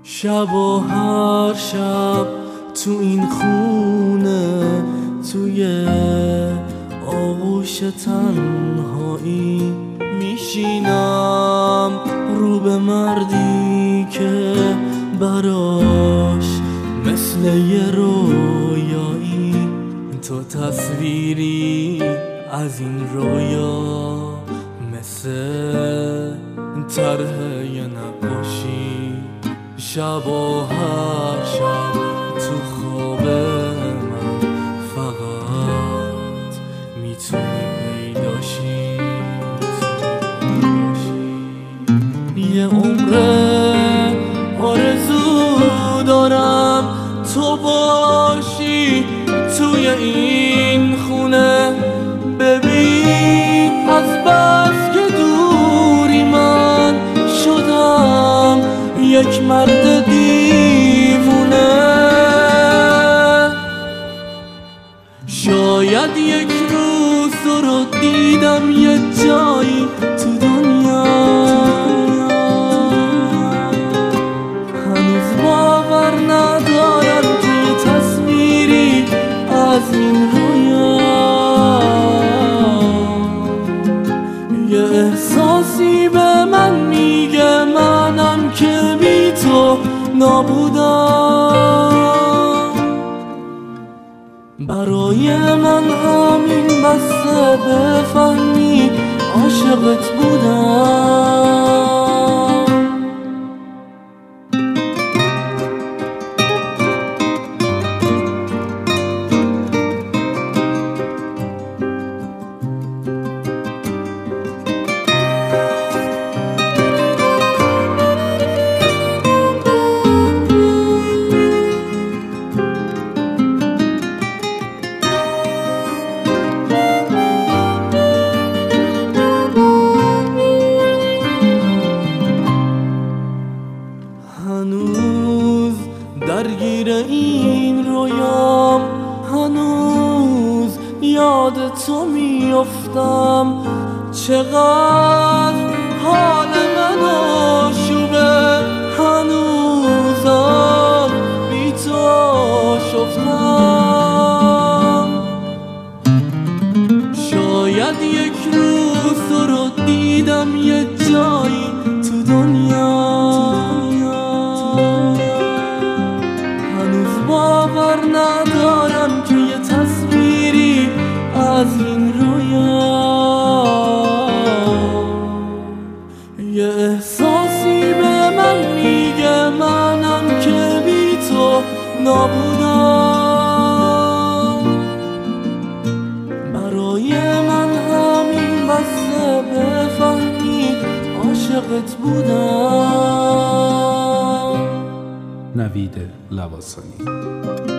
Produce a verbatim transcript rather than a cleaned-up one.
شب و هر شب تو این خونه، توی آغوش تنهایی میشینم رو به مردی که براش مثل یه رویایی، تو تصویری از این رویا، مثل طرح یه نقاشی. شب و هر شب تو خواب من فقط میتونی پیداشی. یه عمره آرزو دارم تو باشی توی این خونه. ببین از بس که دوری من شدم یک مرد دیوونه. شاید یک روز تو رو دیدم یه جایی تو دنیا، هنوز باور ندارم که یه تصویری از این رویا، یه احساسی به من میگه منم که بی تو نابودم. برای من همین بسه بفهمی عاشقت بودم. هنوز درگیر این رویام، هنوز یاد تو میافتم. چقدر حال من آشوبه، هنوزم بی تو شفتم. شاید یک روز تو رو دیدم یه جایی تو دنیا، باور ندارم که یه تصویری از این رویا، یه احساسی به من میگه منم که بی تو نابودم. برای من همین بسه بفهمی عاشقت بودم. نوید لواسانی.